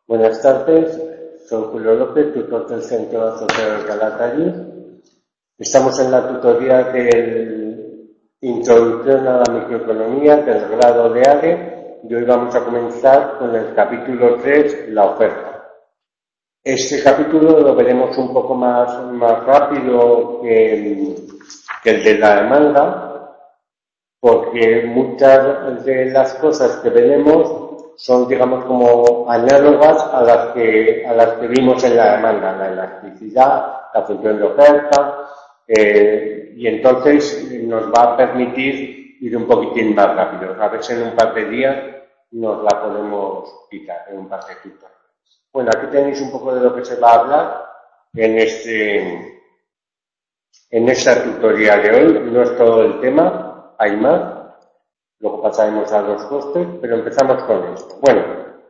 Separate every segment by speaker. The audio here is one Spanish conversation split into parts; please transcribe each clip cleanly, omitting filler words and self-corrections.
Speaker 1: Buenas tardes, soy Julio López, tutor del Centro Asociado de Calatayud. Estamos en la tutoría de Introducción a la Microeconomía del grado de ADE y hoy vamos a comenzar con el capítulo 3, la oferta. Este capítulo lo veremos un poco más rápido que el de la demanda, porque muchas de las cosas que veremos son, digamos, como análogas a las que vimos en la demanda, la elasticidad, la función de oferta, y entonces nos va a permitir ir un poquitín más rápido. A ver si en un par de días nos la podemos quitar, en un par de tutoriales. Bueno, aquí tenéis un poco de lo que se va a hablar en esta tutorial de hoy. No es todo el tema, hay más. Luego pasaremos a los costes, pero empezamos con esto. Bueno,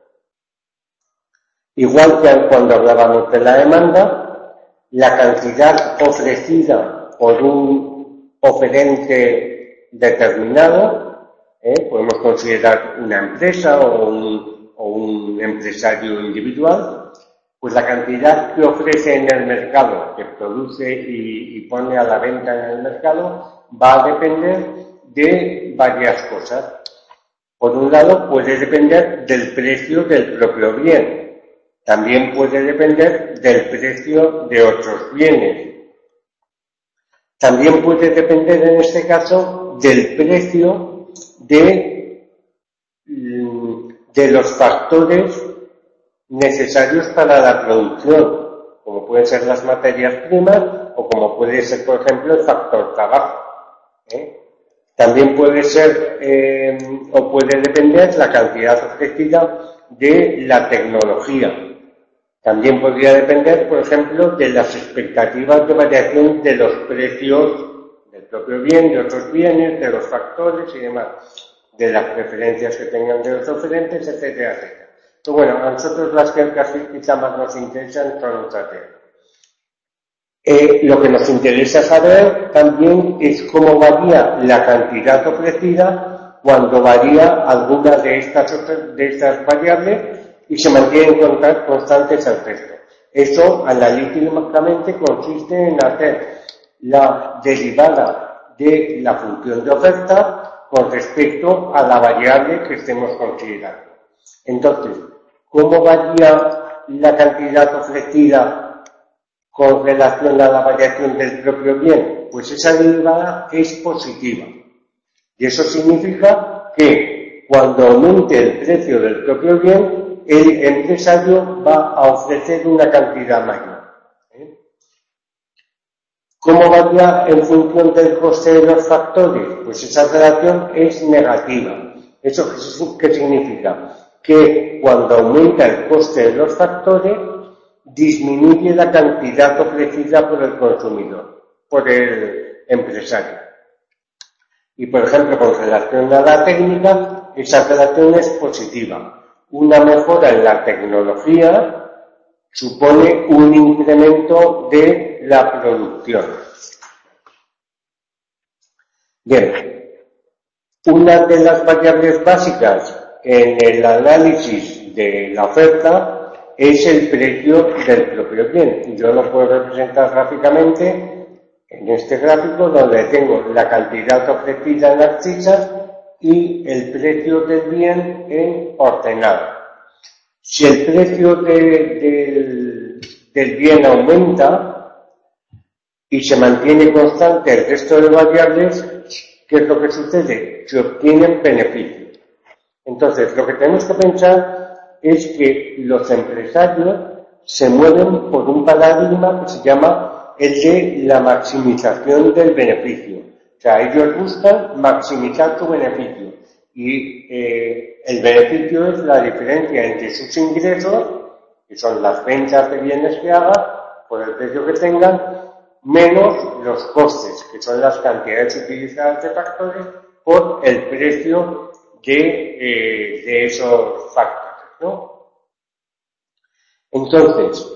Speaker 1: igual que cuando hablábamos de la demanda, la cantidad ofrecida por un oferente determinado, podemos considerar una empresa o un empresario individual, pues la cantidad que ofrece en el mercado, que produce y pone a la venta en el mercado, va a depender de varias cosas. Por un lado, puede depender del precio del propio bien. También puede depender del precio de otros bienes. También puede depender, en este caso, del precio de los factores necesarios para la producción, como pueden ser las materias primas o como puede ser, por ejemplo, el factor trabajo. También puede ser o puede depender la cantidad ofrecida de la tecnología. También podría depender, por ejemplo, de las expectativas de variación de los precios del propio bien, de otros bienes, de los factores y demás, de las preferencias que tengan de los oferentes, etcétera, etcétera. Pero bueno, a nosotros las que casi quizá más nos interesan son otras temas. Lo que nos interesa saber también es cómo varía la cantidad ofrecida cuando varía alguna de estas variables y se mantienen constantes al resto. Eso analíticamente consiste en hacer la derivada de la función de oferta con respecto a la variable que estemos considerando. Entonces, ¿cómo varía la cantidad ofrecida con relación a la variación del propio bien? Pues esa derivada es positiva. Y eso significa que cuando aumente el precio del propio bien, el empresario va a ofrecer una cantidad mayor. ¿Cómo varía en función del coste de los factores? Pues esa relación es negativa. ¿Eso qué significa? Que cuando aumenta el coste de los factores, disminuye la cantidad ofrecida por el consumidor, por el empresario. Y, por ejemplo, con relación a la técnica, esa relación es positiva. Una mejora en la tecnología supone un incremento de la producción. Bien, una de las variables básicas en el análisis de la oferta es el precio del propio bien. Y yo lo puedo representar gráficamente en este gráfico donde tengo la cantidad ofrecida en las fichas y el precio del bien en ordenado. Si el precio del bien aumenta y se mantiene constante el resto de variables, ¿qué es lo que sucede? Se obtienen beneficios. Entonces, lo que tenemos que pensar es que los empresarios se mueven por un paradigma que se llama el de la maximización del beneficio. O sea, ellos buscan maximizar su beneficio y el beneficio es la diferencia entre sus ingresos, que son las ventas de bienes que haga, por el precio que tengan, menos los costes, que son las cantidades utilizadas de factores, por el precio de esos factores, ¿no? Entonces,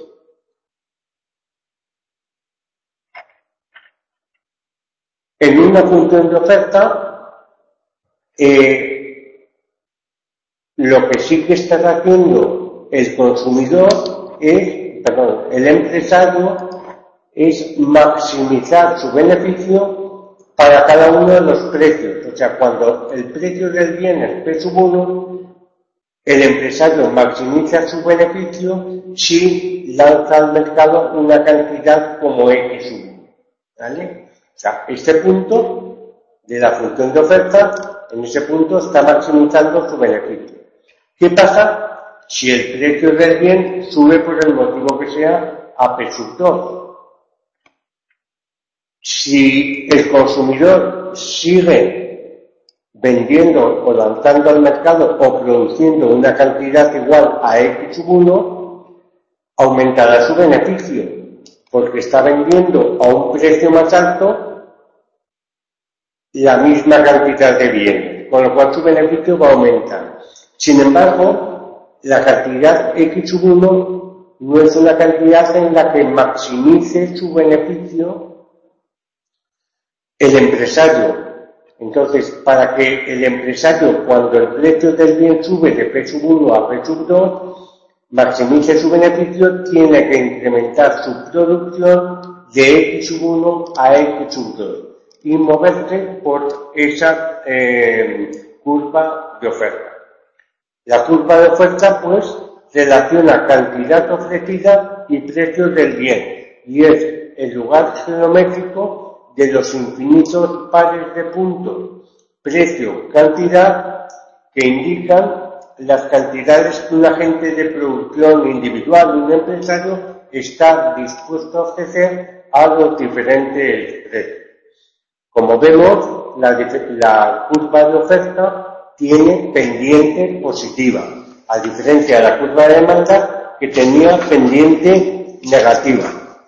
Speaker 1: en una función de oferta, lo que sí que están haciendo el empresario es maximizar su beneficio para cada uno de los precios. O sea, cuando el precio del bien es P1, el empresario maximiza su beneficio si lanza al mercado una cantidad como X1. ¿Vale? O sea, este punto de la función de oferta, en ese punto está maximizando su beneficio. ¿Qué pasa si el precio del bien sube por el motivo que sea a P2? Si el consumidor sigue vendiendo o lanzando al mercado o produciendo una cantidad igual a X1, aumentará su beneficio, porque está vendiendo a un precio más alto la misma cantidad de bienes, con lo cual su beneficio va a aumentar. Sin embargo, la cantidad X1 no es una cantidad en la que maximice su beneficio el empresario. Entonces, para que el empresario, cuando el precio del bien sube de P1 a P2, maximice su beneficio, tiene que incrementar su producción de X1 a X2 y moverse por esa curva de oferta. La curva de oferta, pues, relaciona cantidad ofrecida y precios del bien, y es el lugar geométrico de los infinitos pares de puntos precio-cantidad que indican las cantidades que un agente de producción individual, un empresario, está dispuesto a ofrecer a los diferentes precios. Como vemos, la curva de oferta tiene pendiente positiva, a diferencia de la curva de demanda que tenía pendiente negativa.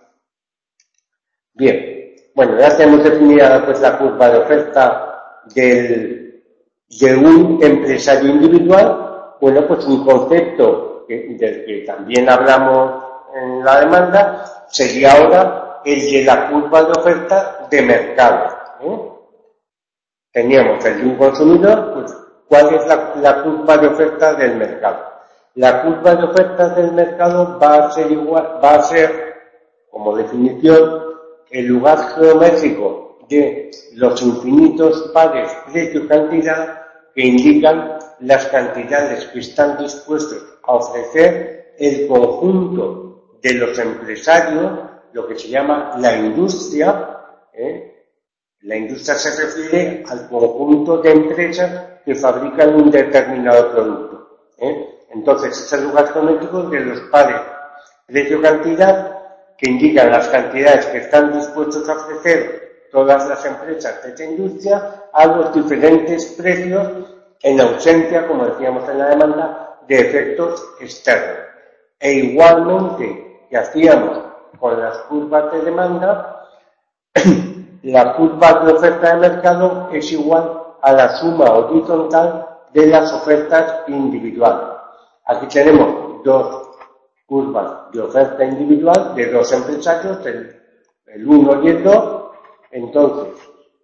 Speaker 1: Bien. Bueno, ya tenemos definida pues la curva de oferta de un empresario individual. Bueno, pues un concepto del que también hablamos en la demanda sería ahora el de la curva de oferta de mercado. Teníamos el de un consumidor, pues ¿cuál es la curva de oferta del mercado? La curva de oferta del mercado va a ser como definición el lugar geométrico de los infinitos pares precio-cantidad que indican las cantidades que están dispuestos a ofrecer el conjunto de los empresarios, lo que se llama la industria. La industria se refiere al conjunto de empresas que fabrican un determinado producto. Entonces, es el lugar geométrico de los pares precio-cantidad que indican las cantidades que están dispuestos a ofrecer todas las empresas de esta industria a los diferentes precios en ausencia, como decíamos en la demanda, de efectos externos. E igualmente que hacíamos con las curvas de demanda, la curva de oferta de mercado es igual a la suma horizontal de las ofertas individuales. Aquí tenemos dos curvas de oferta individual de dos empresarios, el 1 y el 2. Entonces,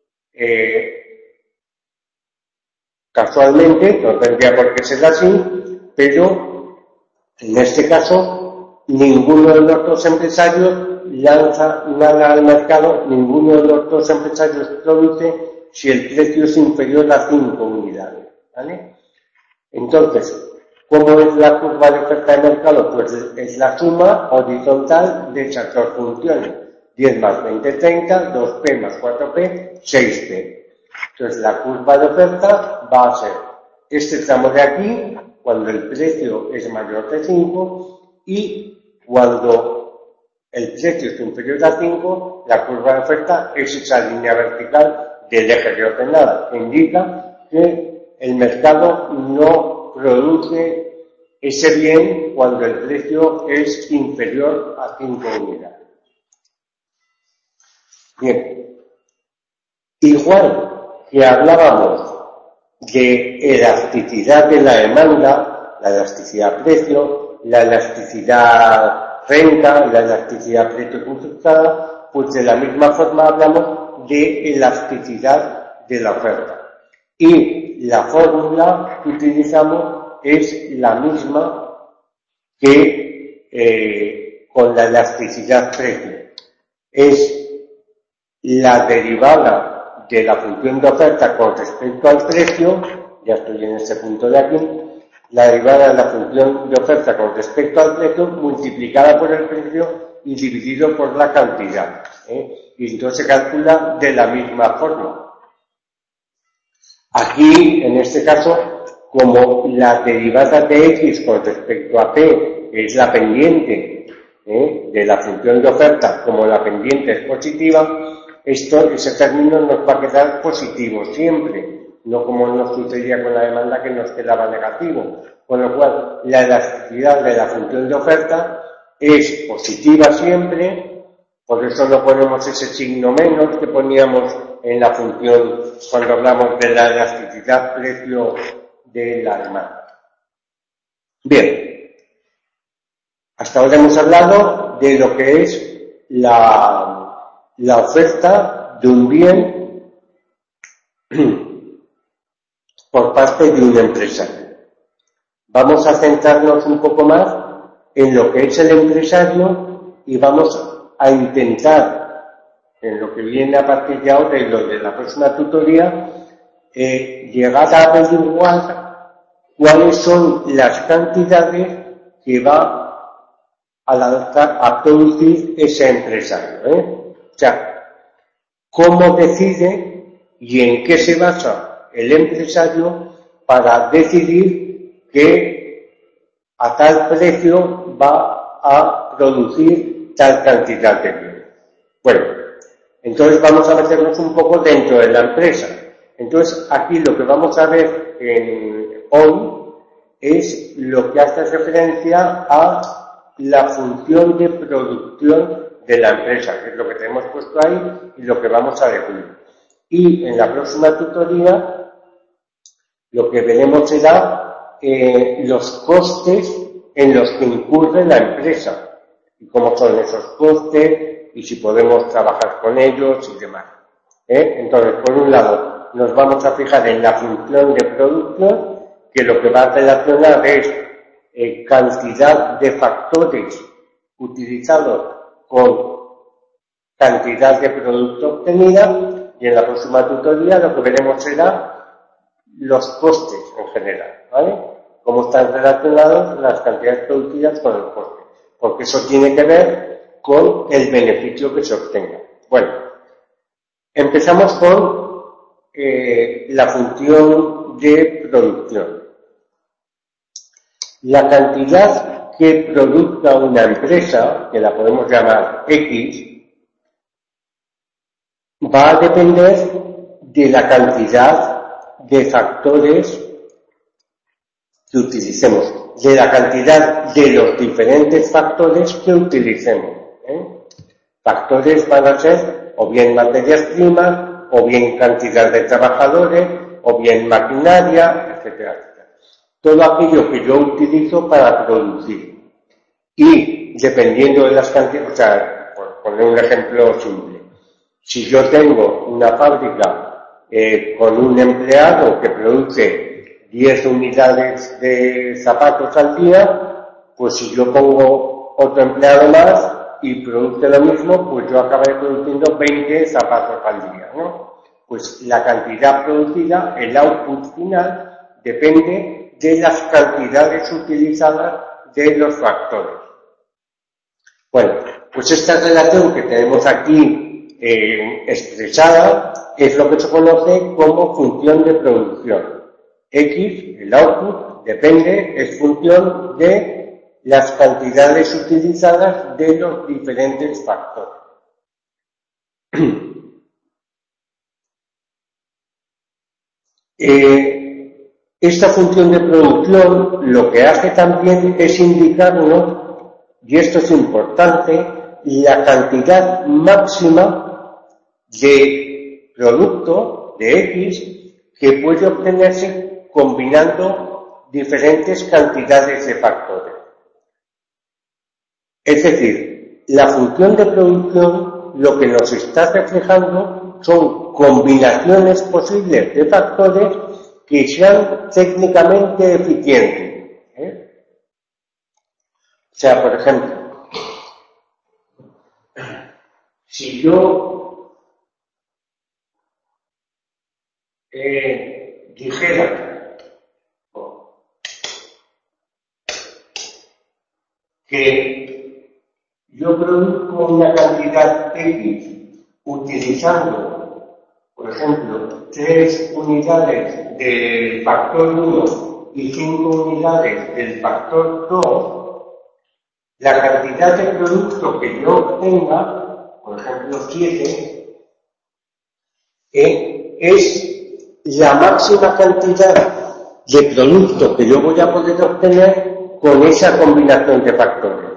Speaker 1: casualmente, no tendría por qué ser así, pero en este caso, ninguno de los dos empresarios lanza nada al mercado, ninguno de los dos empresarios produce si el precio es inferior a 5 unidades. ¿Vale? Entonces, ¿cómo es la curva de oferta de mercado? Pues es la suma horizontal de esas dos funciones. 10 más 20, 30, 2P más 4P, 6P. Entonces la curva de oferta va a ser este tramo de aquí, cuando el precio es mayor de 5, y cuando el precio es inferior a 5, la curva de oferta es esa línea vertical del eje de ordenada, que indica que el mercado no produce ese bien cuando el precio es inferior a 5 unidades. Bien, igual que hablábamos de elasticidad de la demanda, la elasticidad precio, la elasticidad renta, la elasticidad precio consultada, pues de la misma forma hablamos de elasticidad de la oferta. Y la fórmula que utilizamos es la misma que con la elasticidad precio es la derivada de la función de oferta con respecto al precio, ya estoy en este punto de aquí, la derivada de la función de oferta con respecto al precio multiplicada por el precio y dividido por la cantidad, y entonces se calcula de la misma forma. Aquí, en este caso, como la derivada de X con respecto a P es la pendiente de la función de oferta, como la pendiente es positiva, ese término nos va a quedar positivo siempre, no como nos sucedía con la demanda que nos quedaba negativo. Con lo cual, la elasticidad de la función de oferta es positiva siempre, por eso no ponemos ese signo menos que poníamos en la función cuando hablamos de la elasticidad precio de la demanda. Bien, hasta ahora hemos hablado de lo que es la oferta de un bien por parte de un empresario. Vamos a centrarnos un poco más en lo que es el empresario y vamos a intentar, en lo que viene a partir de ahora y lo de la próxima tutoría, llegar a averiguar cuáles son las cantidades que va a producir ese empresario. O sea, cómo decide y en qué se basa el empresario para decidir que a tal precio va a producir tal cantidad de bien. Bueno, entonces vamos a meternos un poco dentro de la empresa. Entonces aquí lo que vamos a ver hoy es lo que hace referencia a la función de producción de la empresa, que es lo que tenemos puesto ahí y lo que vamos a definir. Y en la próxima tutoría lo que veremos será los costes en los que incurre la empresa y cómo son esos costes y si podemos trabajar con ellos y demás. Entonces, por un lado, nos vamos a fijar en la función de producción, que lo que va a relacionar es cantidad de factores utilizados con cantidad de producto obtenida, y en la próxima tutoría lo que veremos será los costes en general, ¿vale? Cómo están relacionados las cantidades producidas con el coste, porque eso tiene que ver con el beneficio que se obtenga. Bueno, empezamos con la función de producción. La cantidad que produzca una empresa, que la podemos llamar X, va a depender de la cantidad de factores que utilicemos, de la cantidad de los diferentes factores que utilicemos. Factores van a ser o bien materias primas, o bien cantidad de trabajadores, o bien maquinaria, etcétera, etcétera. Todo aquello que yo utilizo para producir. Y dependiendo de las cantidades, o sea, por poner un ejemplo simple, si yo tengo una fábrica con un empleado que produce 10 unidades de zapatos al día, pues si yo pongo otro empleado más y produce lo mismo, pues yo acabaré produciendo 20 zapatos al día, ¿no? Pues la cantidad producida, el output final, depende de las cantidades utilizadas de los factores. Bueno, pues esta relación que tenemos aquí expresada es lo que se conoce como función de producción. X, el output, depende, es función de las cantidades utilizadas de los diferentes factores. Esta función de producción lo que hace también es indicarnos, y esto es importante, la cantidad máxima de producto de X que puede obtenerse combinando diferentes cantidades de factores. Es decir, la función de producción lo que nos está reflejando son combinaciones posibles de factores que sean técnicamente eficientes. sea, por ejemplo, si yo dijera que yo produzco una cantidad X utilizando, por ejemplo, 3 unidades del factor 1 y 5 unidades del factor 2, la cantidad de producto que yo obtenga, por ejemplo 7, es la máxima cantidad de producto que yo voy a poder obtener con esa combinación de factores.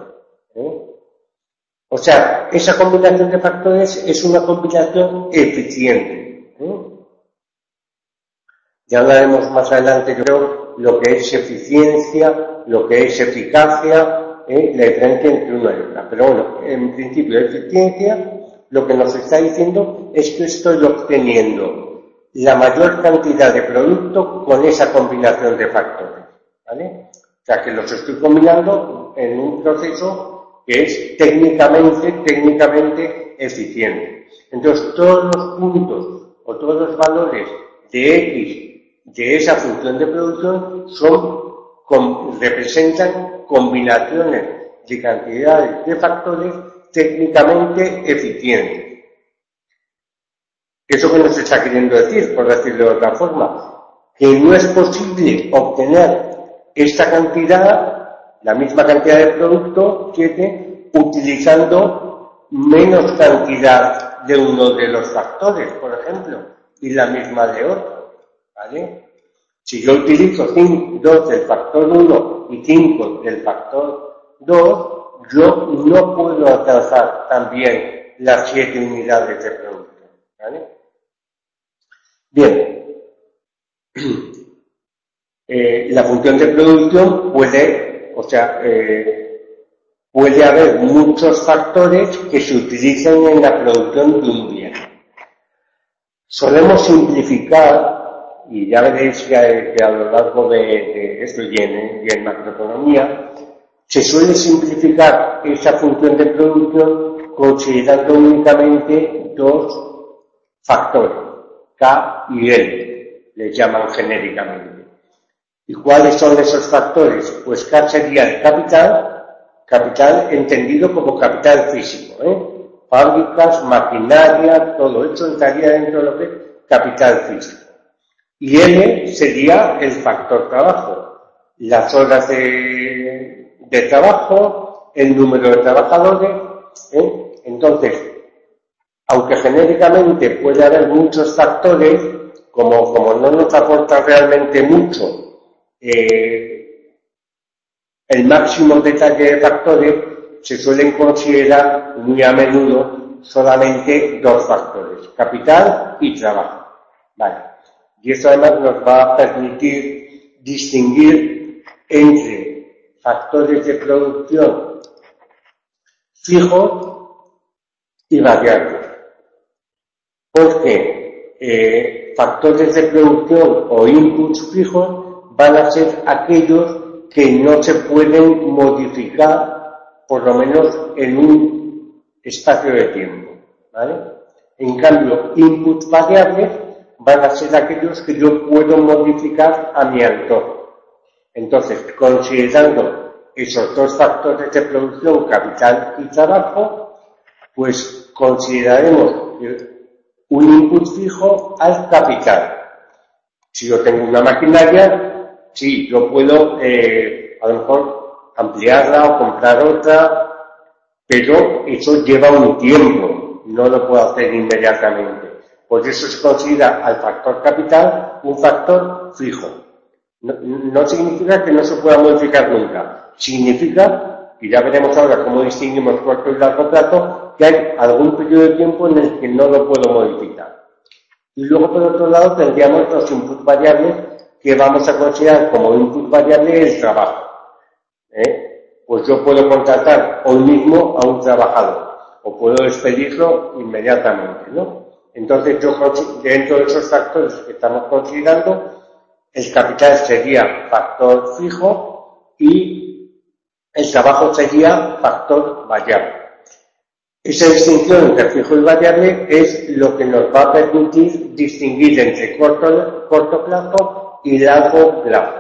Speaker 1: O sea, esa combinación de factores es una combinación eficiente. Ya hablaremos más adelante, yo creo, lo que es eficiencia, lo que es eficacia, la diferencia entre una y otra. Pero bueno, en principio, eficiencia, lo que nos está diciendo es que estoy obteniendo la mayor cantidad de producto con esa combinación de factores, ¿vale? O sea, que los estoy combinando en un proceso que es técnicamente eficiente. Entonces, todos los puntos o todos los valores de X de esa función de producción representan combinaciones de cantidades de factores técnicamente eficientes. ¿Eso que nos está queriendo decir, por decirlo de otra forma? Que no es posible obtener esta cantidad, la misma cantidad de producto, 7, utilizando menos cantidad de uno de los factores, por ejemplo, y la misma de otro, ¿vale? Si yo utilizo 2 del factor 1 y 5 del factor 2, yo no puedo alcanzar también las 7 unidades de producto, ¿vale? Bien. La función de producción puede haber muchos factores que se utilicen en la producción de un bien. Solemos simplificar, y ya veréis que a lo largo de esto y en macroeconomía, se suele simplificar esa función de producción considerando únicamente 2 factores, K y L, les llaman genéricamente. ¿Y cuáles son esos factores? Pues K sería el capital entendido como capital físico, fábricas, maquinaria, todo eso entraría dentro de lo que es capital físico. Y L sería el factor trabajo, las horas de trabajo, el número de trabajadores. Entonces, aunque genéricamente puede haber muchos factores, como no nos aporta realmente mucho el máximo detalle de factores, se suelen considerar muy a menudo solamente 2 factores, capital y trabajo. Vale. Y eso además nos va a permitir distinguir entre factores de producción fijos y variables. Porque factores de producción o inputs fijos van a ser aquellos que no se pueden modificar, por lo menos en un espacio de tiempo, ¿vale? En cambio, inputs variables van a ser aquellos que yo puedo modificar a mi entorno. Entonces, considerando esos 2 factores de producción, capital y trabajo, pues consideraremos un input fijo al capital. Si yo tengo una maquinaria, sí, yo puedo a lo mejor ampliarla o comprar otra, pero eso lleva un tiempo, no lo puedo hacer inmediatamente. Por eso se considera al factor capital un factor fijo. No significa que no se pueda modificar nunca. Significa, y ya veremos ahora cómo distinguimos corto y largo plazo, que hay algún periodo de tiempo en el que no lo puedo modificar. Y luego, por otro lado, tendríamos los inputs variables que vamos a considerar como input variable el trabajo. Pues yo puedo contratar hoy mismo a un trabajador o puedo despedirlo inmediatamente, ¿no? Entonces yo, dentro de esos factores que estamos considerando, el capital sería factor fijo y el trabajo sería factor variable. Esa distinción entre fijo y variable es lo que nos va a permitir distinguir entre corto plazo y largo plazo.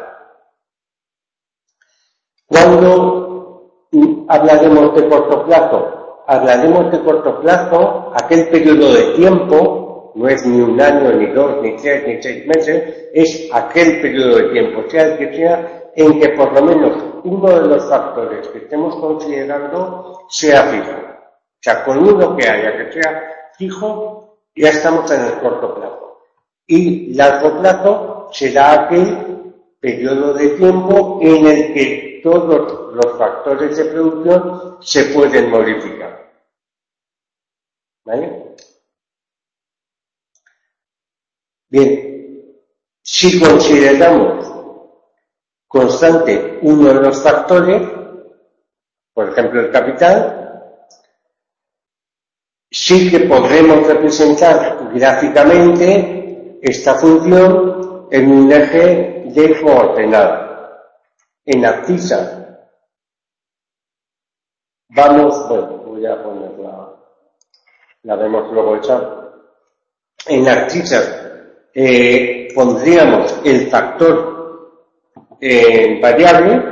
Speaker 1: Cuando hablaremos de corto plazo, hablaremos de corto plazo, aquel periodo de tiempo, no es ni un año, ni 2, ni 3, ni 6 meses, es aquel periodo de tiempo, sea el que sea, en que por lo menos uno de los factores que estemos considerando sea fijo. O sea, con uno que haya que sea fijo, ya estamos en el corto plazo. Y largo plazo será aquel periodo de tiempo en el que todos los factores de producción se pueden modificar. ¿Vale? Bien, si consideramos constante uno de los factores, por ejemplo el capital, sí que podremos representar gráficamente esta función en un eje de coordenadas, en abscisas. Voy a ponerla, la vemos luego hecha. En abscisas pondríamos el factor variable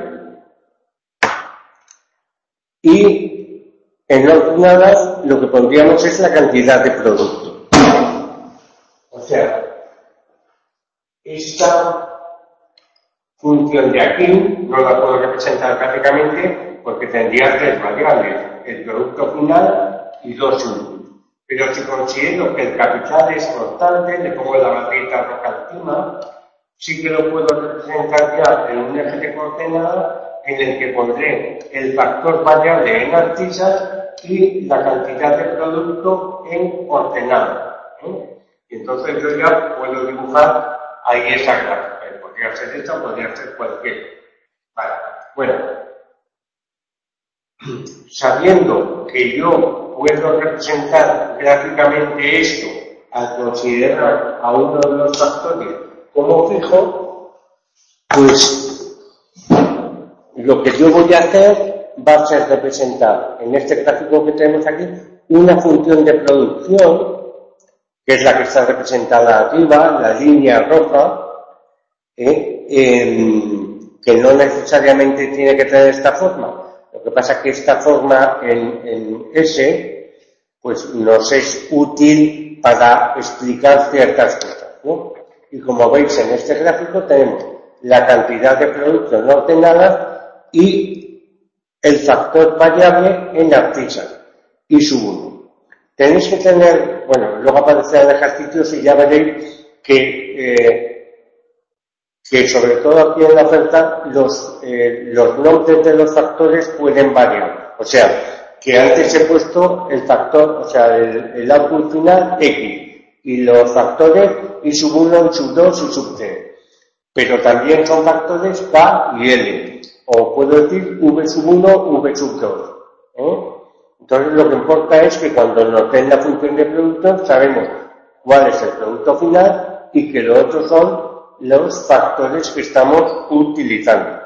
Speaker 1: y en ordenadas lo que pondríamos es la cantidad de producto. O sea, esta función de aquí no la puedo representar gráficamente porque tendría 3 variables, el producto final y 2 inputs. Pero si considero que el capital es constante, le pongo la barrita roja encima, sí que lo puedo representar ya en un eje de coordenadas en el que pondré el factor variable en abscisas y la cantidad de producto en ordenadas. Y entonces yo ya puedo dibujar ahí esa gráfica. Podría ser esta, podría ser cualquiera. Vale. Bueno, sabiendo que yo puedo representar gráficamente esto al considerar a uno de los factores como fijo, pues lo que yo voy a hacer va a ser representar en este gráfico que tenemos aquí una función de producción, que es la que está representada arriba, la línea roja, que no necesariamente tiene que tener esta forma. Lo que pasa es que esta forma en S pues nos es útil para explicar ciertas cosas, ¿no? Y como veis en este gráfico tenemos la cantidad de productos no ordenadas y el factor variable en abscisas y su 1. Tenéis que tener, bueno, luego aparecerán ejercicios y ya veréis que sobre todo aquí en la oferta los nombres de los factores pueden variar. O sea, que antes he puesto el factor, o sea, el output final X, y los factores y sub 1, y sub 2 y sub 3. Pero también son factores K y L, o puedo decir V sub 1, V sub 2. Entonces lo que importa es que cuando nos den la función de producto sabemos cuál es el producto final y que lo otro son los factores que estamos utilizando.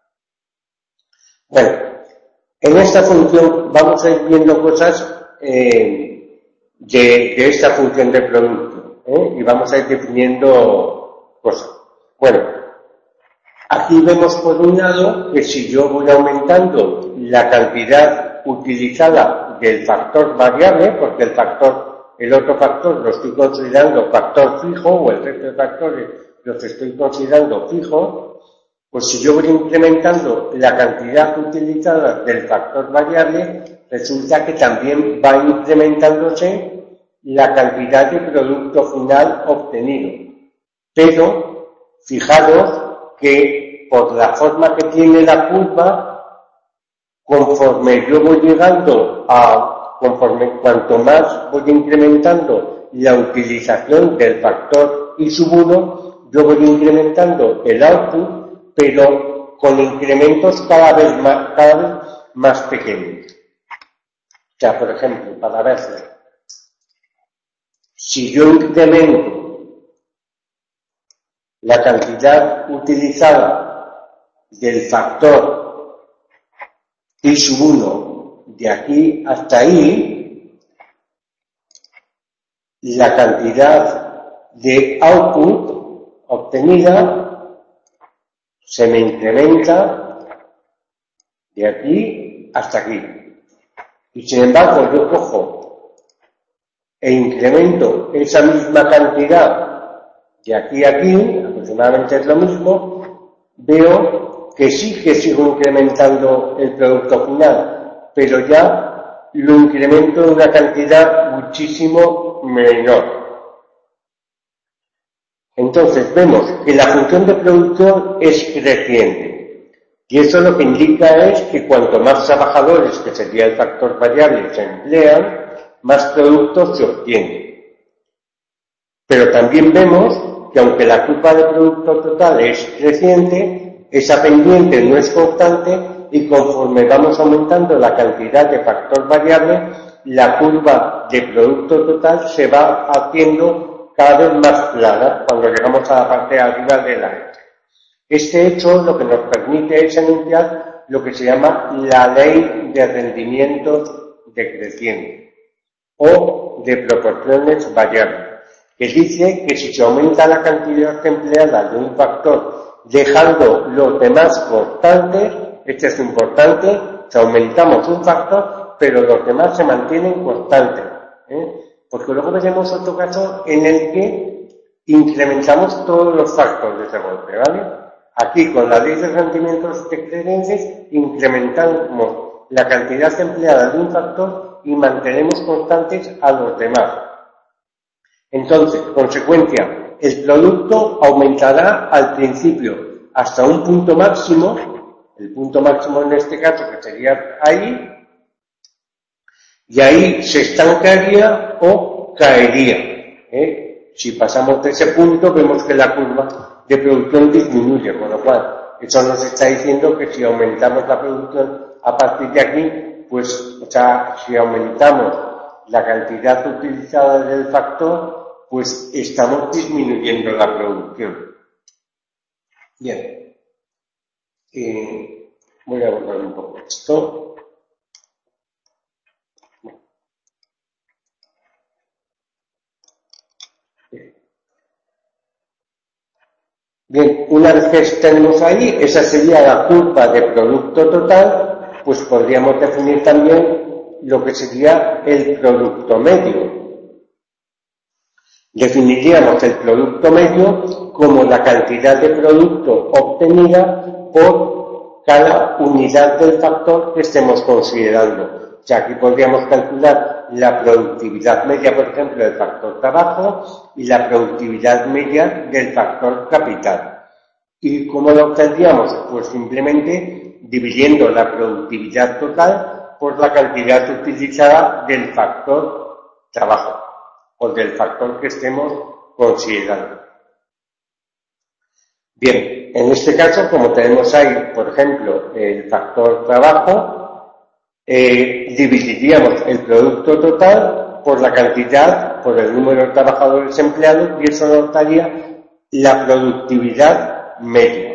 Speaker 1: Bueno, en esta función vamos a ir viendo cosas de esta función de producto, y vamos a ir definiendo cosas. Bueno, aquí vemos por un lado que si yo voy aumentando la cantidad utilizada del factor variable, porque el otro factor lo estoy considerando factor fijo, o el resto de factores los estoy considerando fijos, pues si yo voy incrementando la cantidad utilizada del factor variable, resulta que también va incrementándose la cantidad de producto final obtenido. Pero, fijaros que por la forma que tiene la curva, conforme yo voy llegando cuanto más voy incrementando la utilización del factor I sub 1, yo voy incrementando el output, pero con incrementos cada vez más pequeños. O sea, por ejemplo, para verlo, si yo incremento la cantidad utilizada del factor I sub 1 de aquí hasta ahí, la cantidad de output obtenida se me incrementa de aquí hasta aquí. Y sin embargo, yo cojo e incremento esa misma cantidad de aquí a aquí, aproximadamente es lo mismo, veo que sí que sigo incrementando el producto final, pero ya lo incremento en una cantidad muchísimo menor. Entonces vemos que la función de producción es creciente, y eso lo que indica es que cuanto más trabajadores, que sería el factor variable, se emplean, más productos se obtienen. Pero también vemos que aunque la curva de producto total es creciente, esa pendiente no es constante y conforme vamos aumentando la cantidad de factor variable, la curva de producto total se va haciendo cada vez más plana cuando llegamos a la parte de arriba de la X. Este hecho lo que nos permite es enunciar lo que se llama la ley de rendimientos decreciente o de proporciones variables, que dice que si se aumenta la cantidad empleada de un factor dejando los demás constantes, esto es importante, si aumentamos un factor, pero los demás se mantienen constantes, porque luego veremos otro caso en el que incrementamos todos los factores de golpe, ¿vale? Aquí con la ley de rendimientos decrecientes incrementamos la cantidad empleada de un factor y mantenemos constantes a los demás. Entonces, consecuencia, el producto aumentará al principio hasta un punto máximo, el punto máximo en este caso que sería ahí, y ahí se estancaría o caería. Si pasamos de ese punto, vemos que la curva de producción disminuye, con lo cual eso nos está diciendo que si aumentamos la producción a partir de aquí, pues si aumentamos la cantidad utilizada del factor, pues estamos disminuyendo la producción. Bien. Voy a borrar un poco esto. Bien, una vez que tenemos ahí, esa sería la curva de producto total, pues podríamos definir también lo que sería el producto medio. Definiríamos el producto medio como la cantidad de producto obtenida por cada unidad del factor que estemos considerando. O sea, aquí podríamos calcular la productividad media, por ejemplo, del factor trabajo y la productividad media del factor capital. ¿Y cómo lo obtendríamos? Pues simplemente dividiendo la productividad total por la cantidad utilizada del factor trabajo o del factor que estemos considerando. Bien, en este caso, como tenemos ahí, por ejemplo, el factor trabajo, dividiríamos el producto total por la cantidad, por el número de trabajadores empleados, y eso nos daría la productividad media.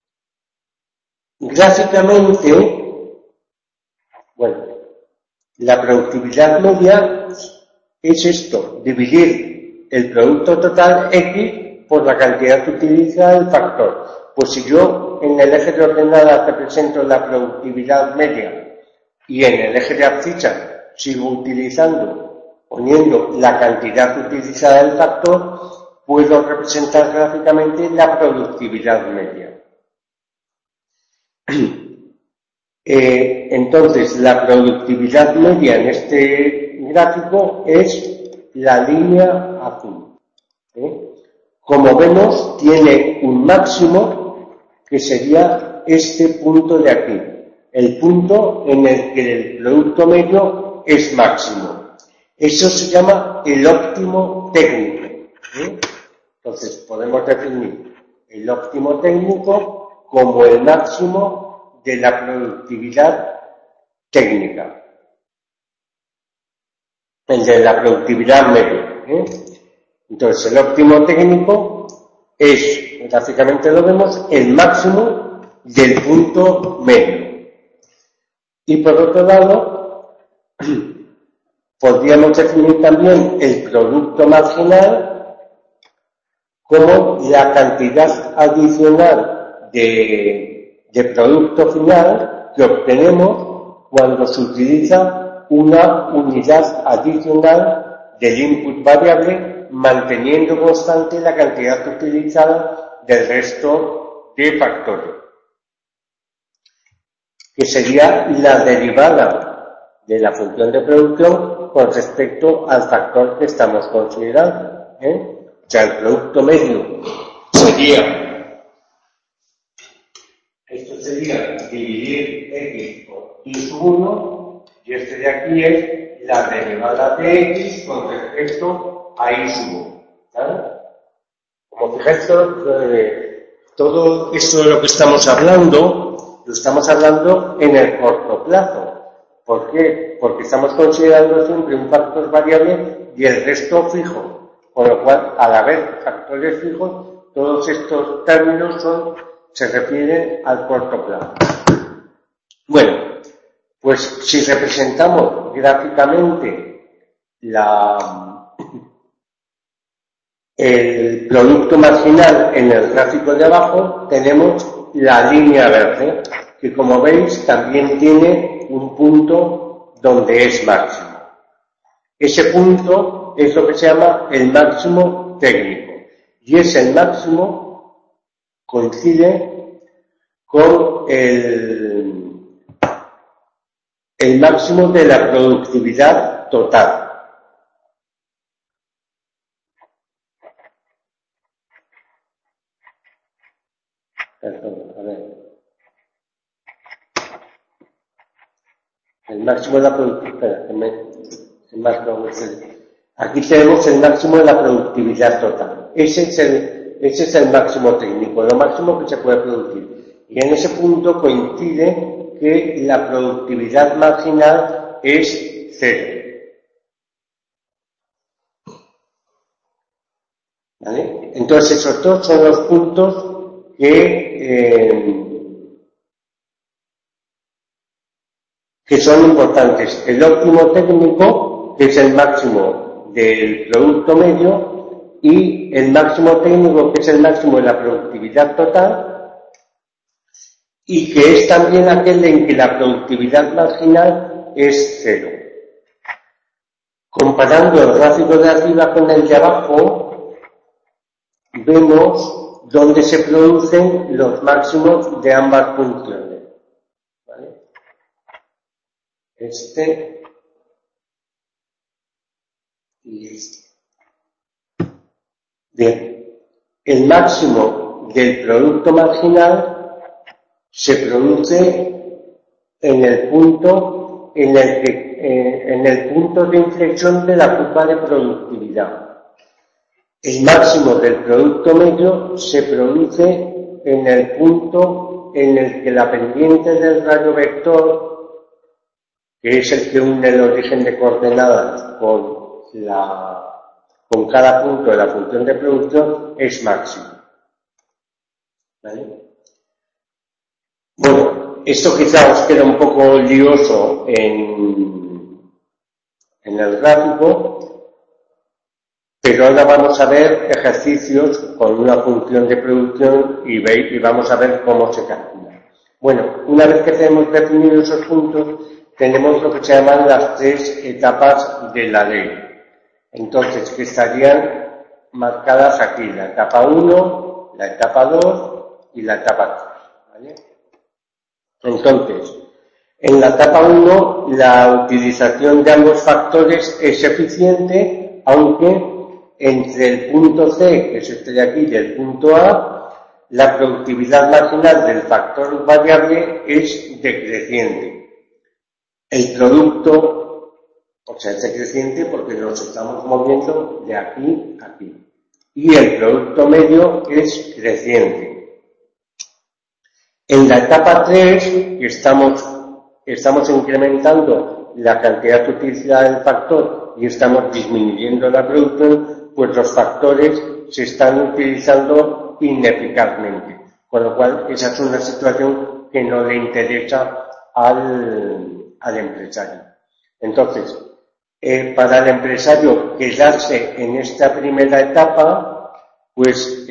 Speaker 1: Gráficamente, bueno, la productividad media es esto, dividir el producto total X por la cantidad utilizada del factor. Pues si yo en el eje de ordenada represento la productividad media y en el eje de abscissa sigo poniendo la cantidad utilizada del factor, puedo representar gráficamente la productividad media. Entonces, la productividad media en este gráfico es la línea azul. Como vemos, tiene un máximo que sería este punto de aquí, el punto en el que el producto medio es máximo. Eso se llama el óptimo técnico. Entonces, podemos definir el óptimo técnico como el máximo de la productividad técnica, el de la productividad media. Entonces, el óptimo técnico es, gráficamente lo vemos, el máximo del punto medio. Y por otro lado, podríamos definir también el producto marginal como la cantidad adicional de producto final que obtenemos cuando se utiliza una unidad adicional del input variable, manteniendo constante la cantidad utilizada del resto de factores, que sería la derivada de la función de producción con respecto al factor que estamos considerando. O sea, el producto medio sería, esto sería dividir x por y sub 1, y este de aquí es la derivada de x con respecto a y sub 1. ¿Vale? Como fijáis, todo esto de lo que estamos hablando, lo estamos hablando en el corto plazo. ¿Por qué? Porque estamos considerando siempre un factor variable y el resto fijo. Con lo cual, al haber factores fijos, todos estos términos se refieren al corto plazo. Bueno, pues si representamos gráficamente el producto marginal en el gráfico de abajo, tenemos la línea verde, que como veis también tiene un punto donde es máximo. Ese punto es lo que se llama el máximo técnico, y es el máximo, coincide con el máximo de la productividad total. Perdón, a ver. El máximo de la productividad. Aquí tenemos el máximo de la productividad total. Ese es el máximo técnico, lo máximo que se puede producir. Y en ese punto coincide que la productividad marginal es 0. ¿Vale? Entonces esos dos son los puntos que son importantes. El óptimo técnico, que es el máximo del producto medio, y el máximo técnico, que es el máximo de la productividad total, y que es también aquel en que la productividad marginal es 0. Comparando el gráfico de arriba con el de abajo, vemos dónde se producen los máximos de ambas funciones. ¿Vale? Este y este. Bien, el máximo del producto marginal se produce en el punto de inflexión de la curva de productividad. El máximo del producto medio se produce en el punto en el que la pendiente del radio vector, que es el que une el origen de coordenadas con cada punto de la función de producción, es máximo. ¿Vale? Bueno, esto quizá os queda un poco lioso en el gráfico, pero ahora vamos a ver ejercicios con una función de producción y vamos a ver cómo se calcula. Bueno, una vez que tenemos definido esos puntos, tenemos lo que se llaman las 3 etapas de la ley. Entonces, que estarían marcadas aquí, la etapa 1, la etapa 2 y la etapa 3. ¿Vale? Entonces, en la etapa 1, la utilización de ambos factores es eficiente, aunque entre el punto C, que es este de aquí, y el punto A, la productividad marginal del factor variable es decreciente. El producto, o sea, es decreciente porque nos estamos moviendo de aquí a aquí. Y el producto medio es creciente. En la etapa 3, que estamos incrementando la cantidad utilizada del factor y estamos disminuyendo la producción, pues los factores se están utilizando ineficazmente. Con lo cual, esa es una situación que no le interesa al al empresario. Entonces, para el empresario quedarse en esta primera etapa, pues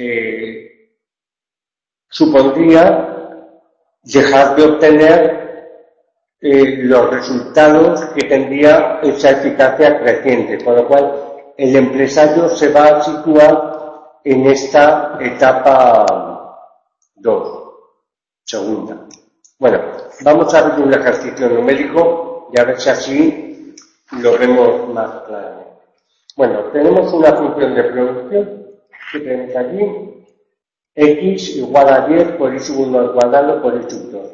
Speaker 1: supondría dejar de obtener los resultados que tendría esa eficacia creciente, con lo cual el empresario se va a situar en esta etapa 2, segunda. Bueno, vamos a ver un ejercicio numérico y a ver si así lo vemos más claramente. Bueno, tenemos una función de producción que tenemos aquí, x igual a 10 por y sub 1 al cuadrado por y sub 2.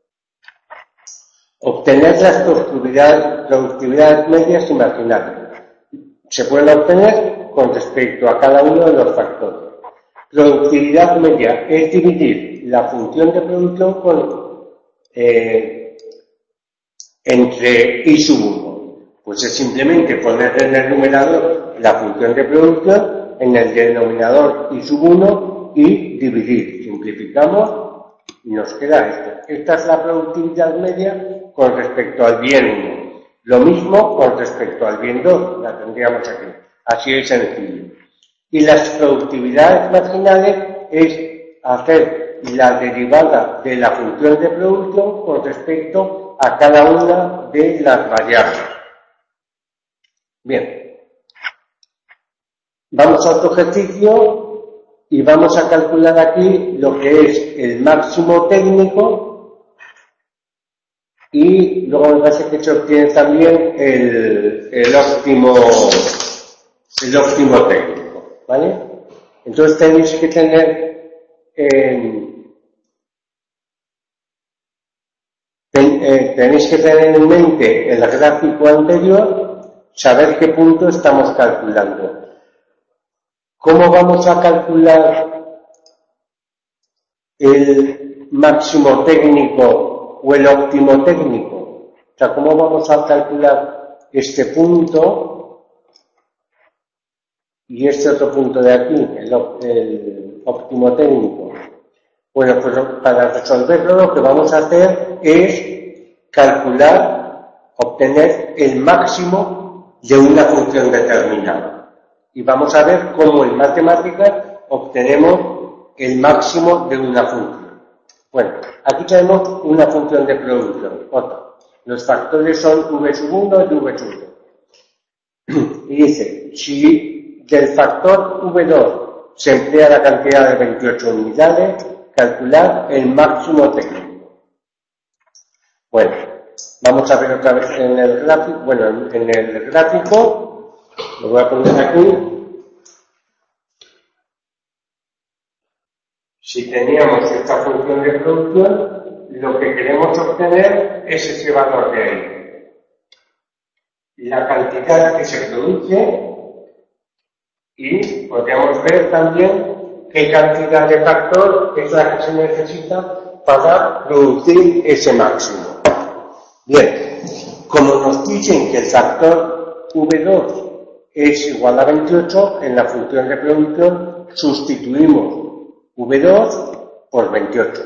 Speaker 1: Obtener las productividades medias y marginales. Se pueden obtener con respecto a cada uno de los factores. Productividad media es dividir la función de producción entre y sub 1. Pues es simplemente poner en el numerador la función de producción, en el denominador y sub 1 y dividir. Simplificamos y nos queda esto. Esta es la productividad media con respecto al bien 1. Lo mismo con respecto al bien 2, la tendríamos aquí. Así es sencillo. Y las productividades marginales es hacer la derivada de la función de producción con respecto a cada una de las variables. Bien. Vamos a otro ejercicio y vamos a calcular aquí lo que es el máximo técnico y luego me parece que se obtiene también el óptimo técnico, ¿vale? Entonces tenéis que tener en mente el gráfico anterior, saber qué punto estamos calculando. ¿Cómo vamos a calcular el máximo técnico o el óptimo técnico? O sea, ¿cómo vamos a calcular este punto y este otro punto de aquí, el óptimo técnico? Bueno, pues para resolverlo lo que vamos a hacer es calcular, obtener el máximo de una función determinada. Y vamos a ver cómo en matemáticas obtenemos el máximo de una función. Bueno, aquí tenemos una función de producción, otra. Los factores son v sub 1 y v sub 2. Y dice, si del factor v2 se emplea la cantidad de 28 unidades, calcular el máximo técnico. Bueno, vamos a ver otra vez en el gráfico. Bueno, en el gráfico, lo voy a poner aquí. Si teníamos esta función de producción, lo que queremos obtener es ese valor de ahí. La cantidad que se produce y podríamos ver también qué cantidad de factor es la que se necesita para producir ese máximo. Bien, como nos dicen que el factor V2 es igual a 28, en la función de producción sustituimos V2 por 28.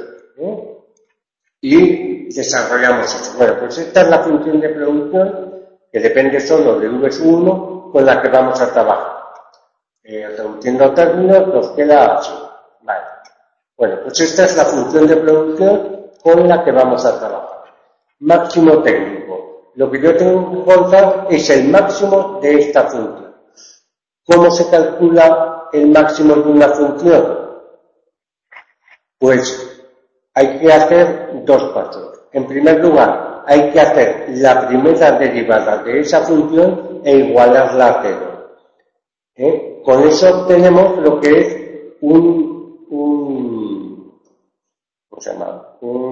Speaker 1: Y desarrollamos eso. Bueno, pues esta es la función de producción que depende solo de V1 con la que vamos a trabajar. Reduciendo términos nos queda así. Vale. Bueno, pues esta es la función de producción con la que vamos a trabajar. Máximo técnico. Lo que yo tengo que encontrar es el máximo de esta función. ¿Cómo se calcula el máximo de una función? Pues hay que hacer dos pasos. En primer lugar, hay que hacer la primera derivada de esa función e igualarla a cero. Con eso obtenemos lo que es ¿cómo se llama?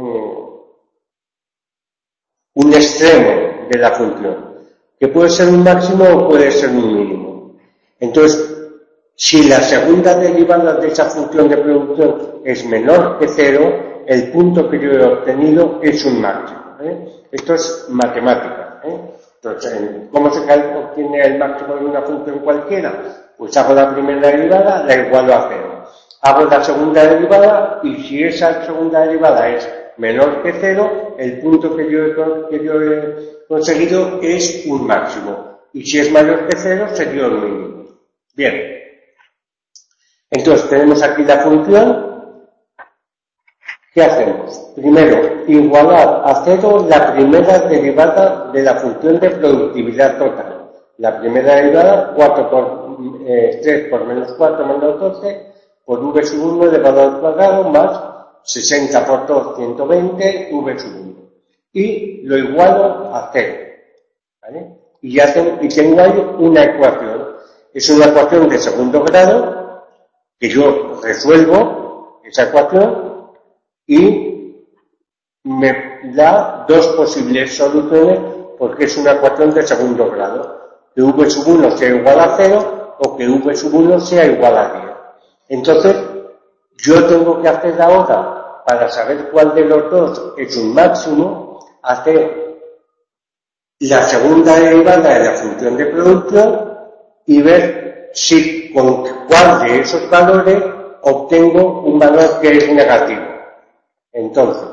Speaker 1: Un extremo de la función, que puede ser un máximo o puede ser un mínimo. Entonces, si la segunda derivada de esa función de producción es menor que cero, el punto que yo he obtenido es un máximo. Esto es matemática. Entonces, ¿cómo se obtiene el máximo de una función cualquiera? Pues hago la primera derivada, la igualo a cero. Hago la segunda derivada y si esa segunda derivada es menor que 0, el punto que yo he conseguido es un máximo. Y si es mayor que 0, sería un mínimo. Bien. Entonces, tenemos aquí la función. ¿Qué hacemos? Primero, igualar a 0 la primera derivada de la función de productividad total. La primera derivada, 3 por menos 4 menos 12, por v sub 1 elevado al cuadrado, más 60 por 2, 120, v sub 1. Y lo igualo a 0. ¿Vale? Y tengo ahí una ecuación. Es una ecuación de segundo grado, que yo resuelvo esa ecuación y me da dos posibles soluciones porque es una ecuación de segundo grado. Que v sub 1 sea igual a 0 o que v sub 1 sea igual a 10. Entonces, yo tengo que hacer ahora, para saber cuál de los dos es un máximo, hacer la segunda derivada de la función de producción y ver si con cuál de esos valores obtengo un valor que es negativo. Entonces,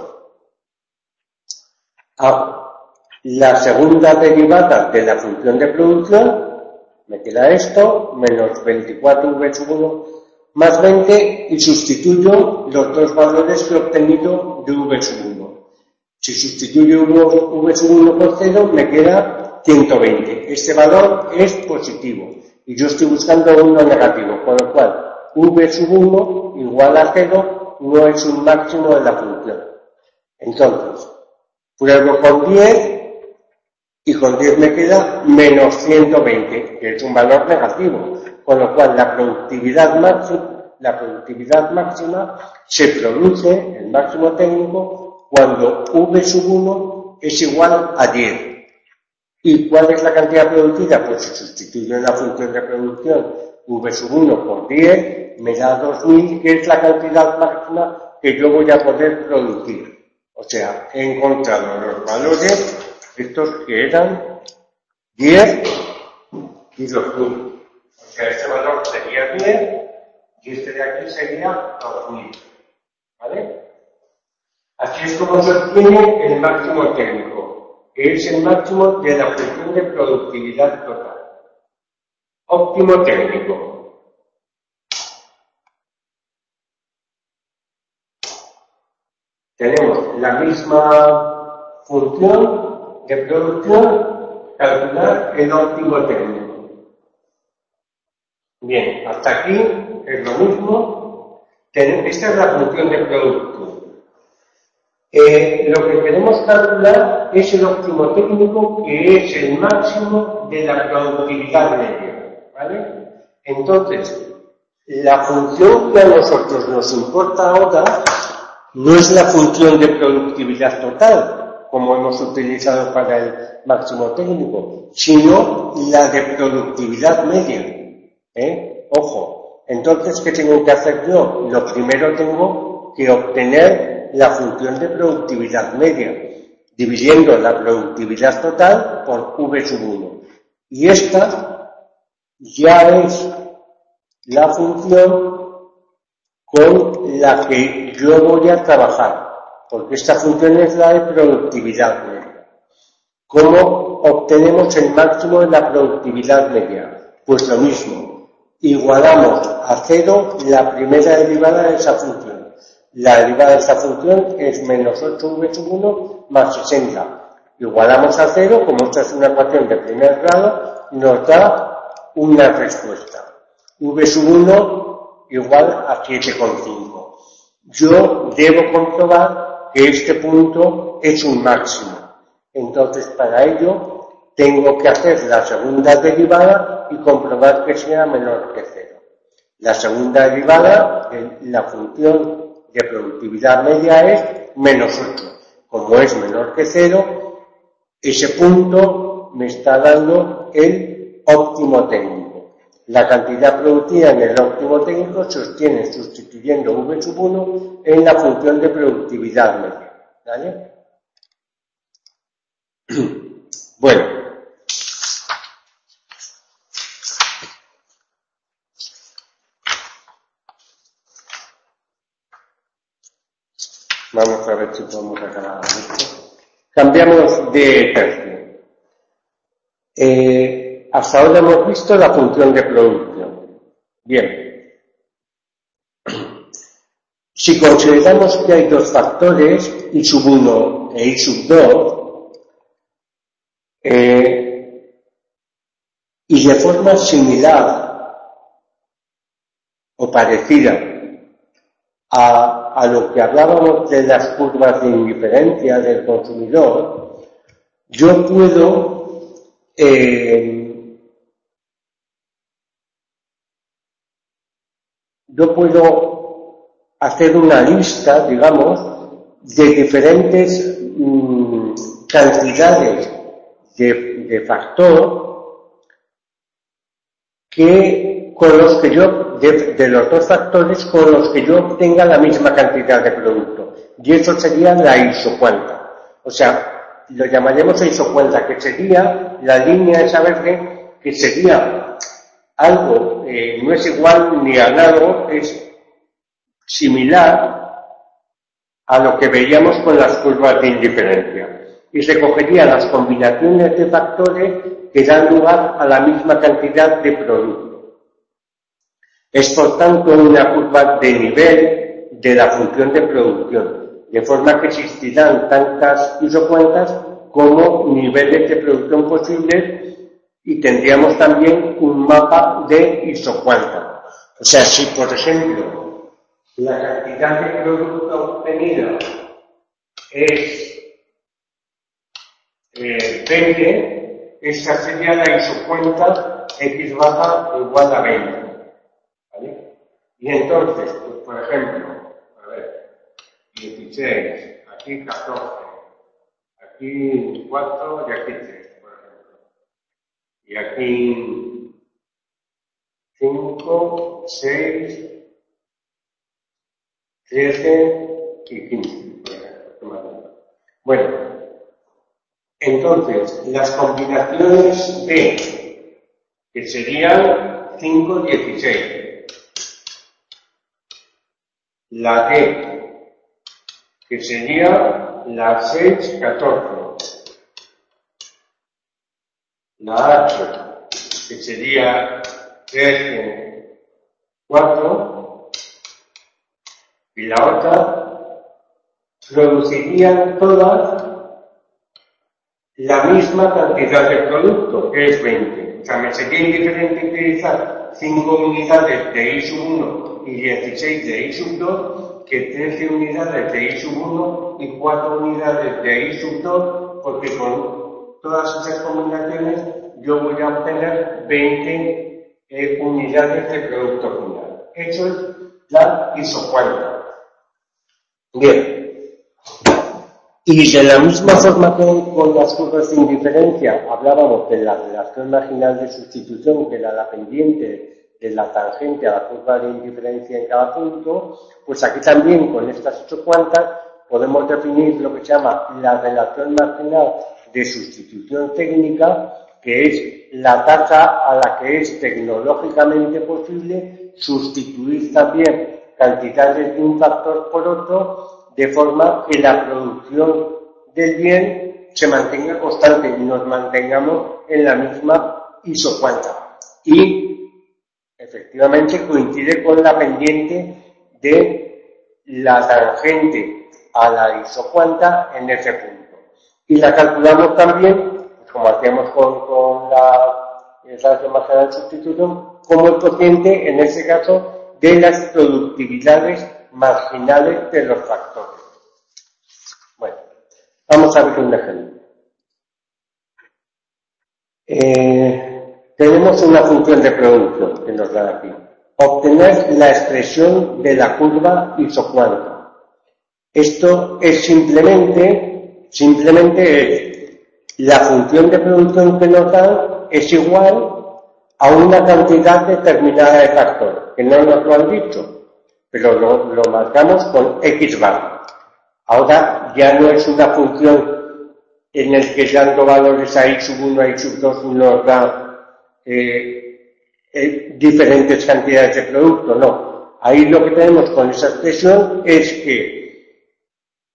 Speaker 1: hago la segunda derivada de la función de producción, me queda esto, menos 24v sub 1 más 20, y sustituyo los dos valores que he obtenido de v sub 1. Si sustituyo v sub 1 por 0, me queda 120. Este valor es positivo y yo estoy buscando uno negativo, con lo cual v sub 1 igual a 0 no es un máximo de la función. Entonces, pruebo con 10 y con 10 me queda menos 120, que es un valor negativo, con lo cual la productividad máxima se produce, el máximo técnico, cuando v sub 1 es igual a 10. ¿Y cuál es la cantidad producida? Pues si sustituyo en la función de producción v sub 1 por 10, me da 2000, que es la cantidad máxima que yo voy a poder producir. O sea, he encontrado los valores, estos que eran 10 y 2000. O sea, este valor sería 10 y este de aquí sería 2000. ¿Vale? Así es como se obtiene el máximo técnico, que es el máximo de la función de productividad total. Óptimo técnico. Tenemos la misma función de producción, calcular el óptimo técnico. Bien, hasta aquí es lo mismo. Esta es la función de producción. Lo que queremos calcular es el óptimo técnico, que es el máximo de la productividad media, ¿vale? Entonces, la función que a nosotros nos importa ahora no es la función de productividad total, como hemos utilizado para el máximo técnico, sino la de productividad media. Ojo, entonces, ¿qué tengo que hacer yo? Lo primero tengo que obtener la función de productividad media, dividiendo la productividad total por v sub 1. Y esta ya es la función con la que yo voy a trabajar, porque esta función es la de productividad media. ¿Cómo obtenemos el máximo de la productividad media? Pues lo mismo, igualamos a 0 la primera derivada de esa función. La derivada de esa función es menos 8v sub 1 más 60. Igualamos a 0, como esta es una ecuación de primer grado, nos da una respuesta. V sub 1 igual a 7,5. Yo debo comprobar que este punto es un máximo. Entonces, para ello, tengo que hacer la segunda derivada y comprobar que sea menor que 0. La segunda derivada de la función de productividad media es menos 8. Como es menor que 0, ese punto me está dando el óptimo técnico. La cantidad producida en el óptimo técnico se obtiene sustituyendo v sub 1 en la función de productividad media. ¿Vale? Bueno. Vamos a ver si podemos acabar esto. Cambiamos de tercio. Hasta ahora hemos visto la función de producción. Bien. Si consideramos que hay dos factores, I1 e I2, y de forma similar o parecida a lo que hablábamos de las curvas de indiferencia del consumidor, yo puedo hacer una lista, digamos, de diferentes cantidades de factor con los que yo, de los dos factores con los que yo obtenga la misma cantidad de producto. Y eso sería la isocuanta. O sea, lo llamaremos isocuanta, que sería la línea esa verde, que sería algo, no es igual ni análogo, es similar a lo que veíamos con las curvas de indiferencia. Y recogería las combinaciones de factores que dan lugar a la misma cantidad de producto. Es por tanto una curva de nivel de la función de producción, de forma que existirán tantas isocuantas como niveles de producción posibles y tendríamos también un mapa de isocuanta. O sea, si por ejemplo la cantidad de producto obtenida es 20, esa sería la isocuenta x baja igual a 20. ¿Vale? Y entonces, pues, por ejemplo, a ver, 16, aquí 14, aquí 4 y aquí 3, por ejemplo. Y aquí 5, 6, 13 y 15, por ejemplo. Bueno, entonces, las combinaciones B, que serían 5, 16. La D, que sería la 6, 14. La H, que sería 13, 4. Y la otra, producirían todas la misma cantidad de producto, que es 20. O sea, me sería indiferente utilizar 5 unidades de I1 y 16 de I2 que 13 unidades de I1 y 4 unidades de I2, porque con todas esas combinaciones yo voy a obtener 20 unidades de producto final. Eso es la isocuanta. Bien. Y de la misma forma que con las curvas de indiferencia hablábamos de la relación marginal de sustitución, que era la pendiente de la tangente a la curva de indiferencia en cada punto, pues aquí también con estas isocuantas podemos definir lo que se llama la relación marginal de sustitución técnica, que es la tasa a la que es tecnológicamente posible sustituir también cantidades de un factor por otro, de forma que la producción del bien se mantenga constante y nos mantengamos en la misma isocuanta. Y efectivamente coincide con la pendiente de la tangente a la isocuanta en ese punto. Y la calculamos también, pues como hacíamos con la relación marginal de sustitución, como el cociente, en ese caso, de las productividades marginales de los factores. Bueno, vamos a ver un ejemplo. Tenemos una función de producción que nos da aquí. Obtener la expresión de la curva isocuanta. Esto es simplemente es la función de producción que nos da es igual a una cantidad determinada de factor, que no nos lo han dicho, pero lo marcamos con x bar. Ahora ya no es una función en el que dando valores a x1, a x2 nos da diferentes cantidades de producto, no. Ahí lo que tenemos con esa expresión es que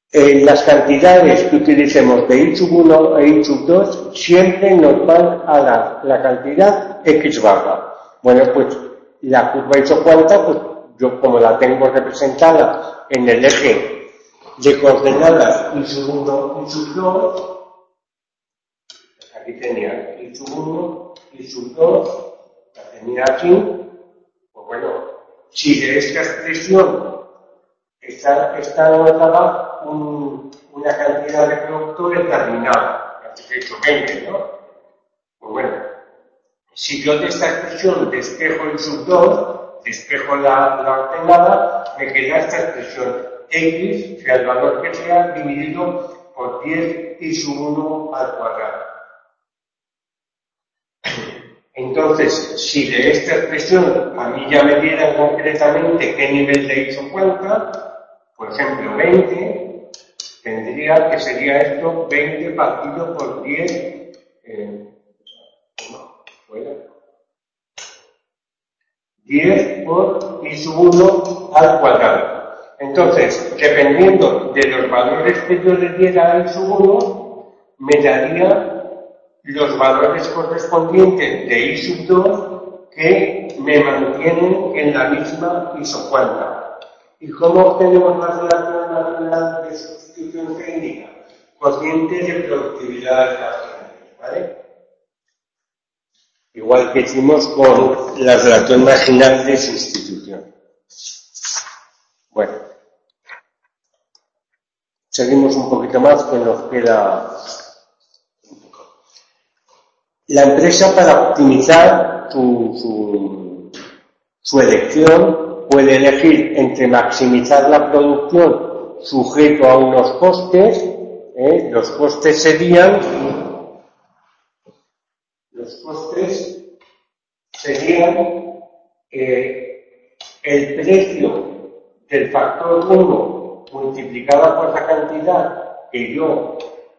Speaker 1: Las cantidades que utilicemos de I sub 1 e I sub 2 siempre nos van a dar la cantidad X barra. Bueno, pues la curva isocuanta, pues yo como la tengo representada en el eje de coordenadas I sub 1, I sub 2, aquí tenía I sub 1, I sub 2, la tenía aquí, pues bueno, si de esta expresión esta nos daba una cantidad de producto determinada, así que he hecho 20, ¿no? Pues bueno, si yo de esta expresión despejo el sub 2, despejo la ordenada, me queda esta expresión x, sea el valor que sea, dividido por 10 I sub 1 al cuadrado. Entonces, si de esta expresión a mí ya me dieran concretamente qué nivel de isocuanta, por ejemplo 20, tendría que sería esto 20 partido por 10, fuera. 10 por I sub 1 al cuadrado. Entonces, dependiendo de los valores que yo le diera a I sub 1, me daría los valores correspondientes de I sub 2 que me mantienen en la misma isocuanta. ¿Y cómo obtenemos la relación marginal de sustitución técnica? Cociente de productividad marginal, ¿vale? Igual que hicimos con la relación marginal de sustitución. Bueno, seguimos un poquito más que nos queda un poco. La empresa, para optimizar su elección, puede elegir entre maximizar la producción sujeto a unos costes, los costes serían el precio del factor 1 multiplicado por la cantidad que yo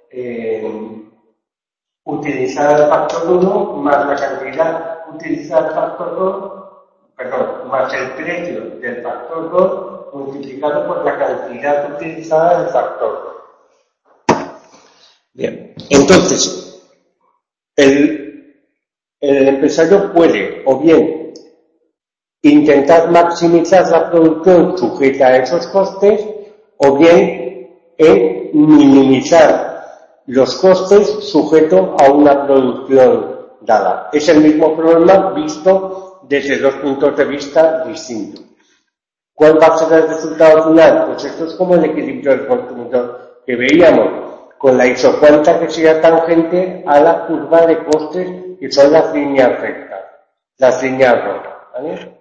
Speaker 1: utilizara el factor 1 más la cantidad utilizada el factor 2, más el precio del factor 2 multiplicado por la cantidad utilizada del factor 2. Bien, entonces, el empresario puede o bien intentar maximizar la producción sujeta a esos costes, o bien minimizar los costes sujeto a una producción dada. Es el mismo problema visto desde dos puntos de vista distintos. ¿Cuál va a ser el resultado final? Pues esto es como el equilibrio del consumidor que veíamos, con la isocuanta que sea tangente a la curva de costes, que son las líneas rectas, las líneas rojas, ¿vale?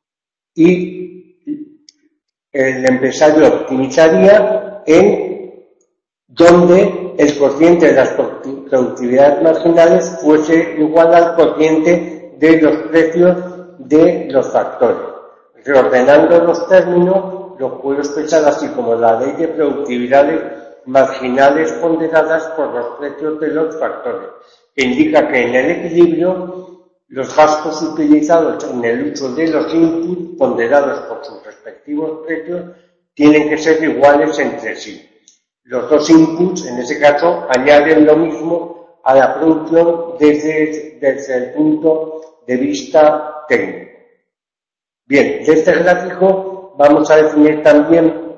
Speaker 1: Y el empresario optimizaría en donde el cociente de las productividades marginales fuese igual al cociente de los precios de los factores. Reordenando los términos, los puedo expresar así como la ley de productividades marginales ponderadas por los precios de los factores, que indica que en el equilibrio los gastos utilizados en el uso de los inputs ponderados por sus respectivos precios tienen que ser iguales entre sí. Los dos inputs, en ese caso, añaden lo mismo a la producción desde el punto de vista técnico. Bien, de este gráfico vamos a definir también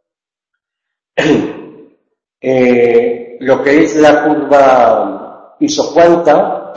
Speaker 1: lo que es la curva isocuanta,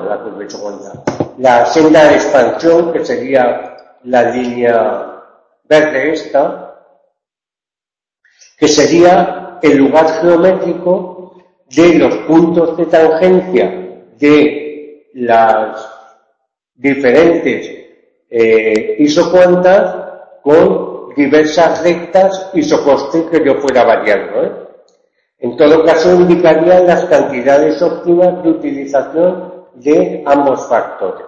Speaker 1: la senda de expansión, que sería la línea verde esta, que sería el lugar geométrico de los puntos de tangencia de las diferentes isocuantas con diversas rectas isocoste que yo fuera variando. En todo caso, indicaría las cantidades óptimas de utilización de ambos factores.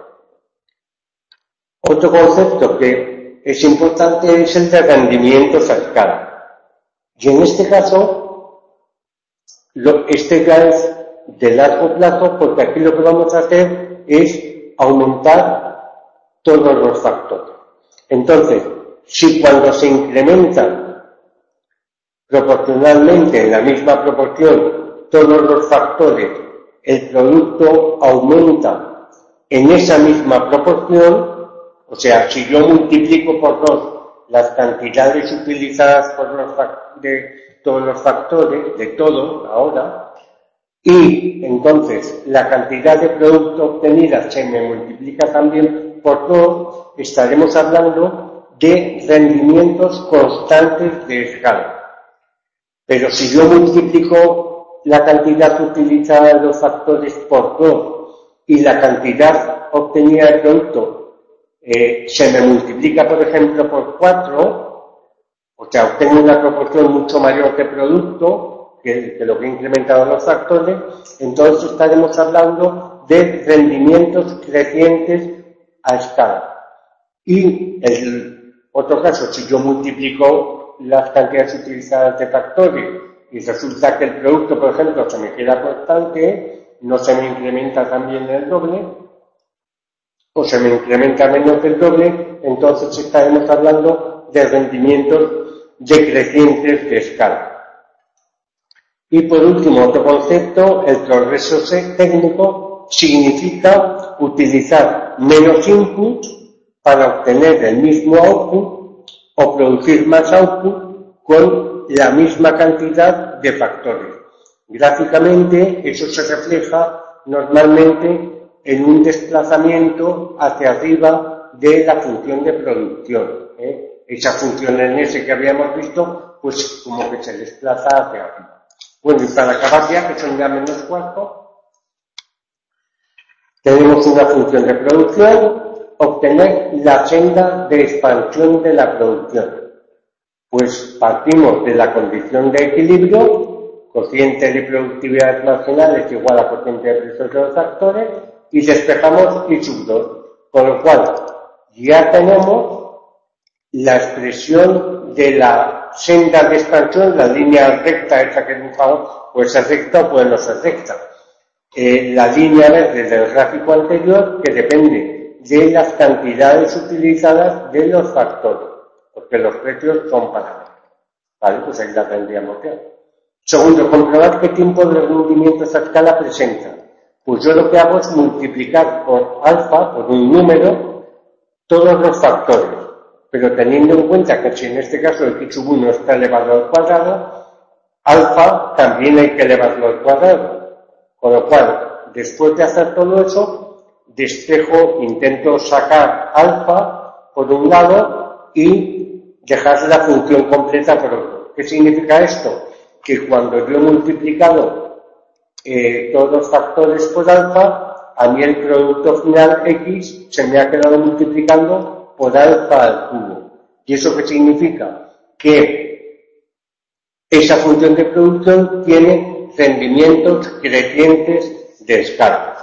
Speaker 1: Otro concepto que es importante es el de rendimiento cercano. Y en este caso, este ya es de largo plazo, porque aquí lo que vamos a hacer es aumentar todos los factores. Entonces, si cuando se incrementan proporcionalmente, en la misma proporción, todos los factores, el producto aumenta en esa misma proporción. O sea, si yo multiplico por 2 las cantidades utilizadas de todos los factores, de todos ahora, y entonces la cantidad de producto obtenida se me multiplica también por 2, estaremos hablando de rendimientos constantes de escala. Pero si yo multiplico la cantidad utilizada de los factores por 2 y la cantidad obtenida de producto se me multiplica, por ejemplo, por 4, o sea, obtengo una proporción mucho mayor de producto que lo que he incrementado los factores, entonces estaremos hablando de rendimientos crecientes a escala. Y el otro caso, si yo multiplico las cantidades utilizadas de factores y resulta que el producto, por ejemplo, se me queda constante, no se me incrementa también el doble, o se me incrementa menos del doble, entonces estaremos hablando de rendimientos decrecientes de escala. Y por último, otro concepto, el progreso técnico significa utilizar menos input para obtener el mismo output o producir más output con la misma cantidad de factores. Gráficamente, eso se refleja normalmente en un desplazamiento hacia arriba de la función de producción. Esa función en S que habíamos visto, pues como que se desplaza hacia arriba. Bueno, y para acabar ya, que son ya -4, tenemos una función de producción, obtener la senda de expansión de la producción. Pues partimos de la condición de equilibrio, cociente de productividad marginal es igual a cociente de precios de los factores, y despejamos I sub 2, con lo cual ya tenemos la expresión de la senda de expansión, la línea recta esa que dibujamos, puede ser recta o puede no ser recta. La línea verde del gráfico anterior, que depende de las cantidades utilizadas de los factores, porque los precios son parámetros. Vale, pues ahí la tendríamos ya. Segundo, comprobar qué tiempo de rendimiento esa escala presenta. Pues yo lo que hago es multiplicar por alfa, por un número, todos los factores, pero teniendo en cuenta que si en este caso el x sub 1 está elevado al cuadrado, alfa también hay que elevarlo al cuadrado. Con lo cual, después de hacer todo eso, despejo, intento sacar alfa por un lado y dejar la función completa por otro. ¿Qué significa esto? Que cuando yo he multiplicado todos los factores por alfa, a mí el producto final x se me ha quedado multiplicando por alfa al cubo. ¿Y eso qué significa? Que esa función de producción tiene rendimientos crecientes de escala.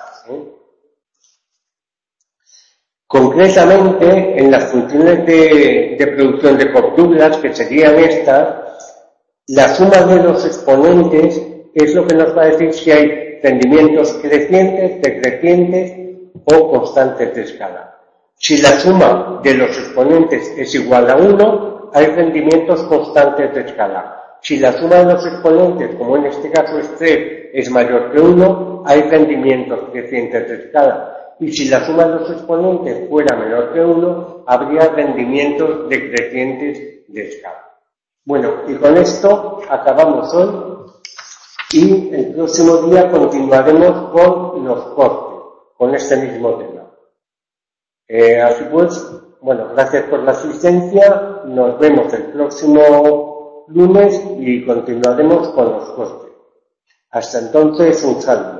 Speaker 1: Concretamente, en las funciones de producción de Cobb-Douglas, que serían estas, la suma de los exponentes es lo que nos va a decir si hay rendimientos crecientes, decrecientes o constantes de escala. Si la suma de los exponentes es igual a 1, hay rendimientos constantes de escala. Si la suma de los exponentes, como en este caso es 3, es mayor que 1, hay rendimientos crecientes de escala. Y si la suma de los exponentes fuera menor que 1, habría rendimientos decrecientes de escala. Bueno, y con esto acabamos hoy. Y el próximo día continuaremos con los costes, con este mismo tema. Así pues, bueno, gracias por la asistencia, nos vemos el próximo lunes y continuaremos con los costes. Hasta entonces, un saludo.